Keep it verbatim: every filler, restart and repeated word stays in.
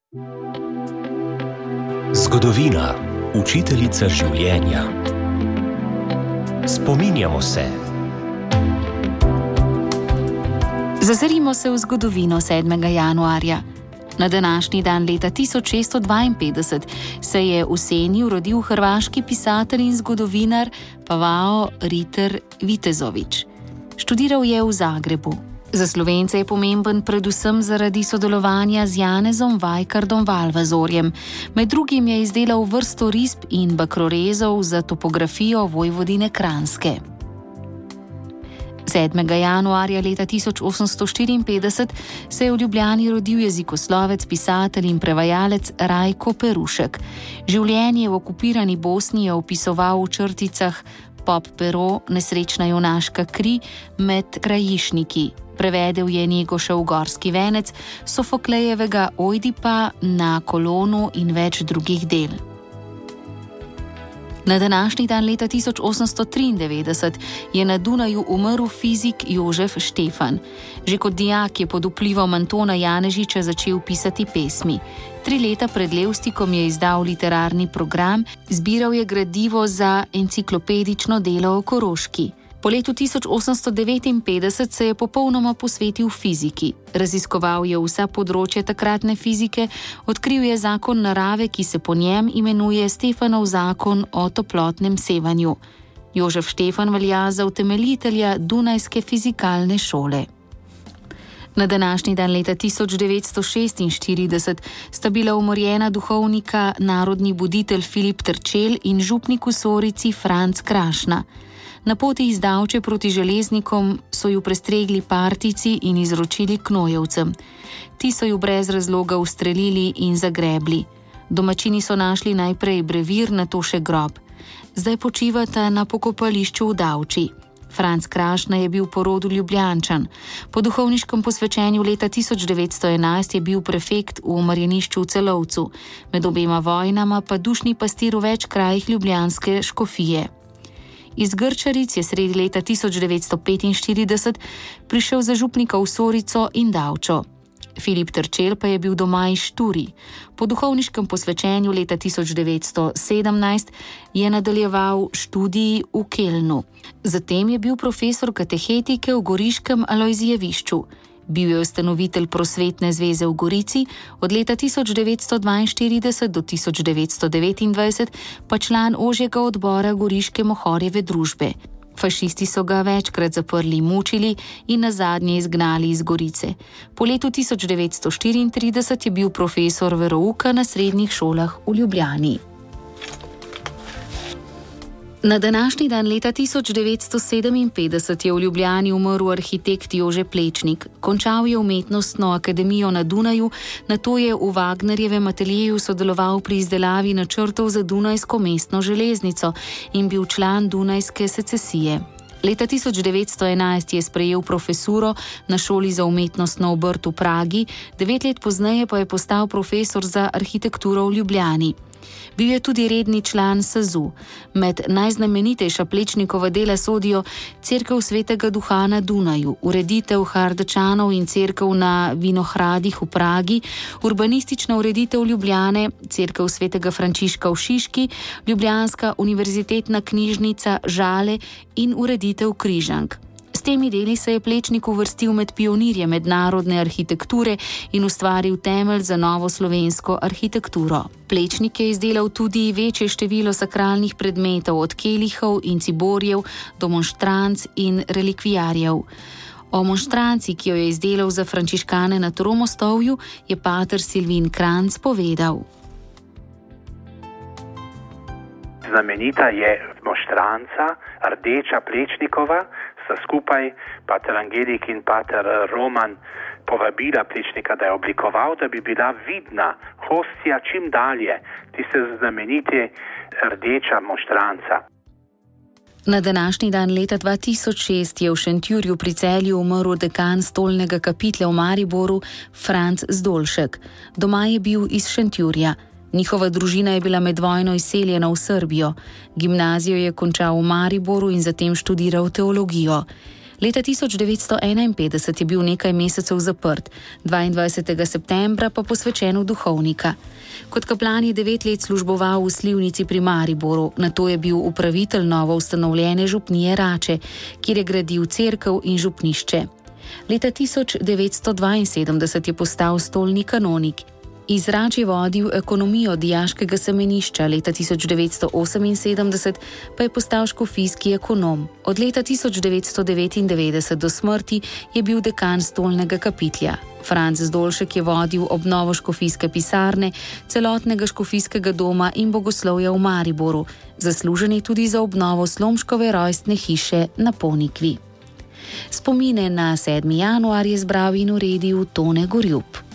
Zgodovina, učiteljica življenja. Spominjamo se. Zazrimo se v zgodovino sedmega januarja. Na današnji dan leta tisoč šeststo dvainpetdeset se je v Senju rodil hrvaški pisatelj in zgodovinar Pavao Riter Vitezović. Študiral je v Zagrebu. Za Slovence je pomemben predvsem zaradi sodelovanja z Janezom Vajkardom Valvazorjem. Med drugim je izdelal vrsto risb in bakrorezov za topografijo Vojvodine Kranjske. sedmega januarja leta tisoč osemsto štiriinpetdeset se je v Ljubljani rodil jezikoslovec, pisatelj in prevajalec Rajko Perušek. Življenje v okupirani Bosni je opisoval v črticah Pop pero, nesrečna junaška kri med krajišniki. Prevedel je Njegošev Gorski venec, Sofoklejevega Ojdipa na kolonu in več drugih del. Na današnji dan leta tisoč osemsto triindevetdeset je na Dunaju umrl fizik Jožef Štefan. Že kot dijak je pod vplivom Antona Janežiča začel pisati pesmi. Tri leta pred Levstikom je izdal literarni program, zbiral je gradivo za enciklopedično delo o Koroški. Po letu tisoč osemsto devetinpetdeset se je popolnoma posvetil fiziki. Raziskoval je vsa področja takratne fizike, odkril je zakon narave, ki se po njem imenuje Stefanov zakon o toplotnem sevanju. Jožef Štefan velja za utemeljitelja Dunajske fizikalne šole. Na današnji dan leta tisoč devetsto šestinštirideset sta bila umorjena duhovnika narodni buditelj Filip Trčelj in župnik v Sorici Franc Krašna. Na poti iz Davče proti železnikom so ju prestregli partijci in izročili knojevcem. Ti so ju brez razloga ustrelili in zagrebli. Domačini so našli najprej brevir, nato še grob. Zdaj počivata na pokopališču v Davči. Franc Krašna je bil po rodu Ljubljančan. Po duhovniškem posvečenju leta tisoč devetsto enajst je bil prefekt v Marjenišču v Celovcu. Med obema vojnama pa dušni pastir v več krajih ljubljanske škofije. Iz Grčaric je sredi leta tisoč devetsto petinštirideset prišel za župnika v Sorico in Davčo. Filip Trčelj pa je bil doma iz Šturi. Po duhovniškem posvečenju leta tisoč devetsto sedemnajst je nadaljeval študij v Kelnu. Zatem je bil profesor katehetike v goriškem Alojzijevišču. Bil je ustanovitelj Prosvetne zveze v Gorici, od leta tisoč devetsto dvainštirideset do tisoč devetsto devetindvajset pa član ožjega odbora Goriške Mohorjeve družbe. Fašisti so ga večkrat zaprli, mučili in nazadnje izgnali iz Gorice. Po letu tisoč devetsto štiriintrideset je bil profesor verouka na srednjih šolah v Ljubljani. Na današnji dan leta tisoč devetsto sedeminpetdeset je v Ljubljani umrl arhitekt Jože Plečnik. Končal je umetnostno akademijo na Dunaju, nato je v Wagnerjevem ateljeju sodeloval pri izdelavi načrtov za Dunajsko mestno železnico in bil član Dunajske secesije. Leta tisoč devetsto enajst je sprejel profesuro na šoli za umetnostno obrt v Pragi, devet let pozneje pa je postal profesor za arhitekturo v Ljubljani. Bil je tudi redni član SAZU. Med najznamenitejša Plečnikova dela sodijo Cerkev svetega Duha na Dunaju, ureditev Hardečanov in cerkev na Vinohradih v Pragi, urbanistična ureditev Ljubljane, Cerkev svetega Frančiška v Šiški, Ljubljanska univerzitetna knjižnica Žale in ureditev Križank. S temi deli se je Plečnik uvrstil med pionirje mednarodne arhitekture in ustvaril temelj za novo slovensko arhitekturo. Plečnik je izdelal tudi večje število sakralnih predmetov, od kelihov in ciborjev do monštranc in relikvijarjev. O monštranci, ki jo je izdelal za frančiškane na Tromostovju, je pater Silvin Kranc povedal. Znamenita je monštranca, rdeča Plečnikova, skupaj pater Angelik in pater Roman povabila Plečnika, da je oblikoval, da bi bila vidna hostija čim dalje, tiste znamenite rdeča monštranca. Na današnji dan leta dva tisoč šest je v Šentjurju pri Celju umrl dekan stolnega kapitlja v Mariboru Franc Zdolšek. Doma je bil iz Šentjurja. Njihova družina je bila med vojno izseljena v Srbijo. Gimnazijo je končal v Mariboru in zatem študiral teologijo. Leta tisoč devetsto enainpetdeset je bil nekaj mesecev zaprt, dvaindvajsetega septembra pa posvečen v duhovnika. Kot kaplan je devet let služboval v Slivnici pri Mariboru, nato je bil upravitelj novo ustanovljene župnije Rače, kjer je gradil cerkev in župnišče. Leta tisoč devetsto dvainsedemdeset je postal stolni kanonik. Iz Rač je vodil ekonomijo dijaškega semenišča, leta tisoč devetsto oseminsedemdeset pa je postal škofijski ekonom. Od leta tisoč devetsto devetindevetdeset do smrti je bil dekan stolnega kapitlja. Franc Zdolšek je vodil obnovo škofijske pisarne, celotnega škofijskega doma in bogoslovja v Mariboru. Zaslužen je tudi za obnovo Slomškove rojstne hiše na Ponikvi. Spomine na sedmi januar je zbral in uredil Tone Gorjup.